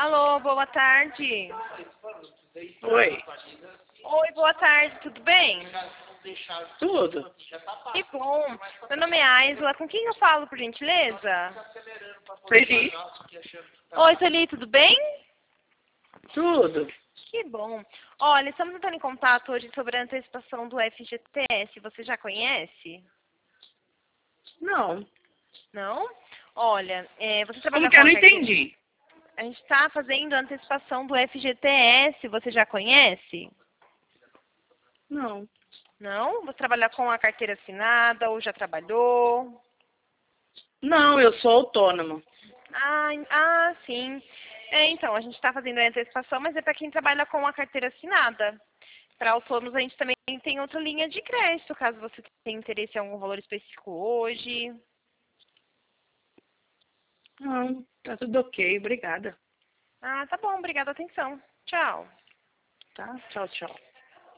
Alô, boa tarde. Oi. Oi, boa tarde, tudo bem? Tudo. Que bom. Meu nome é Aisla. Com quem eu falo, por gentileza? Feliz. Oi, Sueli, tudo bem? Tudo. Que bom. Olha, estamos entrando em contato hoje sobre a antecipação do FGTS. Você já conhece? Não. Não? Olha, você Como trabalha que com eu a não carteira... entendi? A gente está fazendo a antecipação do FGTS. Você já conhece? Não. Não? Você trabalha com a carteira assinada ou já trabalhou? Não, eu sou autônoma. Sim. Então, a gente está fazendo a antecipação, mas é para quem trabalha com a carteira assinada. Para autônomos, a gente também tem outra linha de crédito, caso você tenha interesse em algum valor específico hoje. Não, tá tudo ok, obrigada. Tá bom. Obrigada, atenção. Tchau. Tá? Tchau, tchau.